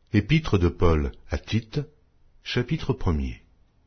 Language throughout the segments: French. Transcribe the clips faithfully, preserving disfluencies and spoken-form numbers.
Épître de Paul à Tite, chapitre premier.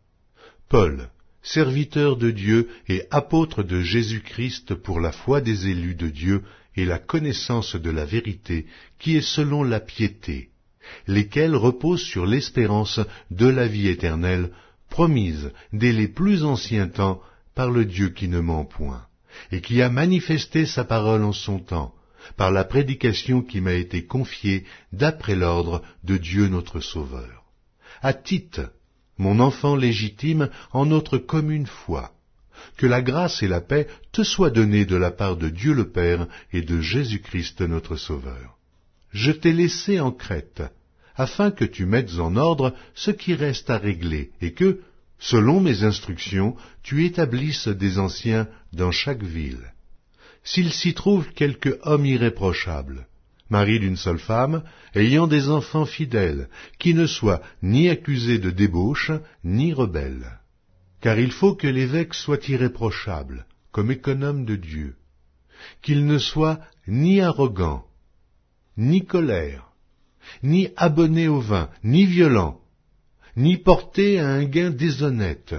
Paul, serviteur de Dieu et apôtre de Jésus-Christ pour la foi des élus de Dieu et la connaissance de la vérité qui est selon la piété, lesquels reposent sur l'espérance de la vie éternelle, promise dès les plus anciens temps par le Dieu qui ne ment point, et qui a manifesté sa parole en son temps, par la prédication qui m'a été confiée d'après l'ordre de Dieu notre Sauveur. À Tite, mon enfant légitime en notre commune foi, que la grâce et la paix te soient données de la part de Dieu le Père et de Jésus-Christ notre Sauveur. Je t'ai laissé en Crète, afin que tu mettes en ordre ce qui reste à régler, et que, selon mes instructions, tu établisses des anciens dans chaque ville. S'il s'y trouve quelque homme irréprochable, mari d'une seule femme, ayant des enfants fidèles, qui ne soit ni accusé de débauche, ni rebelle. Car il faut que l'évêque soit irréprochable, comme économe de Dieu, qu'il ne soit ni arrogant, ni colère, ni abonné au vin, ni violent, ni porté à un gain déshonnête,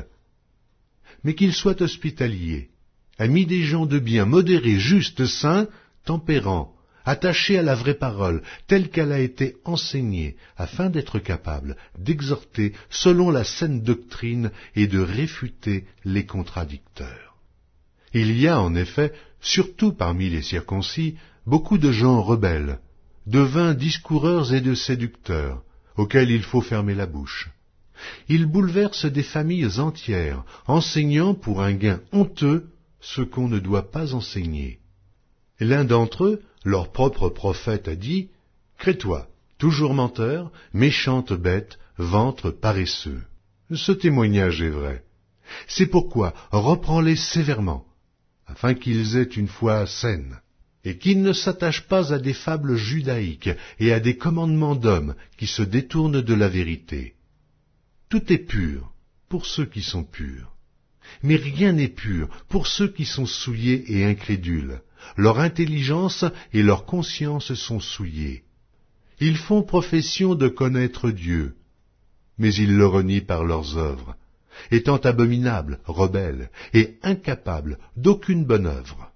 mais qu'il soit hospitalier, ami des gens de bien, modéré, juste, saint, tempérant, attaché à la vraie parole, telle qu'elle a été enseignée, afin d'être capable d'exhorter selon la saine doctrine et de réfuter les contradicteurs. Il y a en effet, surtout parmi les circoncis, beaucoup de gens rebelles, de vains discoureurs et de séducteurs, auxquels il faut fermer la bouche. Ils bouleversent des familles entières, enseignant pour un gain honteux ce qu'on ne doit pas enseigner. L'un d'entre eux, leur propre prophète, a dit « Crée-toi, toujours menteur, méchante bête, ventre paresseux ». Ce témoignage est vrai. C'est pourquoi reprends-les sévèrement, afin qu'ils aient une foi saine, et qu'ils ne s'attachent pas à des fables judaïques et à des commandements d'hommes qui se détournent de la vérité. Tout est pur pour ceux qui sont purs. Mais rien n'est pur pour ceux qui sont souillés et incrédules. Leur intelligence et leur conscience sont souillées. Ils font profession de connaître Dieu, mais ils le renient par leurs œuvres, étant abominables, rebelles et incapables d'aucune bonne œuvre.